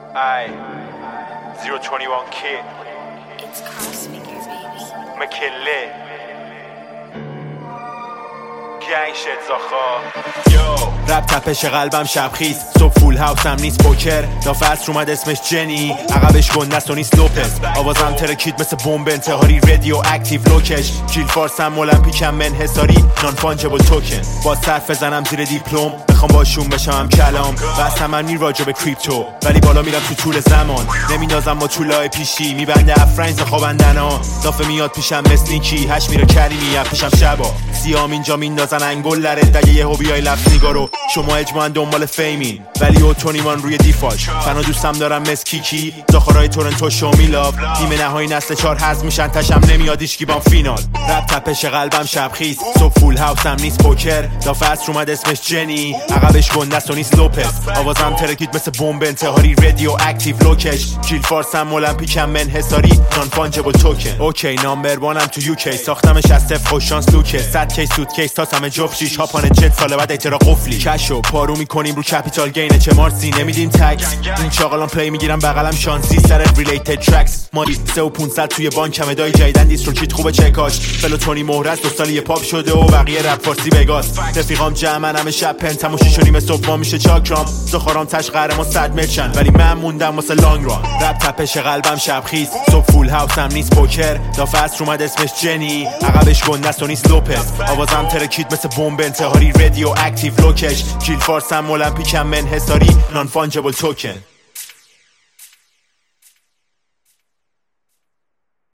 Aye, 021 kid, It's Crossfigure, baby. McKinley, gang shit زاخا. Yo رپ تپش قلبم شبخیز، صبح فول هاوسم نیست پوکر، دافع عصر اومد اسمش جنی، عقبش گنده است و نیست لوپز، آوازم ترکید مثل بمب انتحاری، رادیو اکتیو لوکش، جیل فارسم المپیکم منحصاری، نان فانجبل توکن، با صرف بزنم زیر دیپلم، بخوام باشون بشم کلام، بس من میر راجع به کریپتو، ولی بالا میرم تو طول زمان، نمیندازم با طولای پیشی، میبنده افرنز خوابندنا، دافه میاد پیشم مسنیکی، هش میره کریمی پیشم شبا، سیام اینجا میندازن انگل لره دگه یه هوبیای لفت نگارو، شما اجماعاً دنبال فیمین ولی اوتونیمان روی دیفاش، فنا دوستم دارم مس کیکی، داخرای تورنتو شو میلاب، نیمه نهایی نسل 4 حذف میشن تشم نمیاد ایشکی بام فینال، رپ تپش قلبم شبخیز، صبح فول هاوسم نیست پوکر، دافع عصر اومد اسمش جنی، عقبش گنده است و نیست لوپز، آوازم ترکید مثل بمب انتحاری، رادیو اکتیو لوکش، جیل فارسم المپیکم منحصاری، نان فانجبل توکن، اوکی نامبر وانم تو یوکی، ساختمش از صفر خوش شانس لوکه، 100 کی سوت کیس تاسم جفت شیش هاپان جت، سال بعد اعتراق قفلی کشو پارو میکنیم رو کپیتال گین، چه مارسی نمیدیم تکس، این چاقالان پلی میگیرم بغلم شانسی سر ریلیتد ترکس، ماری 3 و 500 توی بانکم ادای جیدن دیستروکیت خوبه چکاش، فلوتونی مهرز 2 سالی پاپ شده و بقیه رپ فارسی بگاس، رفیقام جمعن همه شب پنتم و 6 و نیم صبح میشه چاکرام، زخارام تش قهرمان 100 مرچن ولی من موندم واسه لانگ ران، رپ تپش قلبم شبخیز، صبح فول هاوسم نیست پوکر، دافع عصر اومد اسمش جنی، عقبش گنده است و نیست لوپز، آوازم ترکید مثل بمب انتحاری، رادیو اکتیو لوکش، جیل فارسم المپیکم منحصاری، نان فانجبل توکن.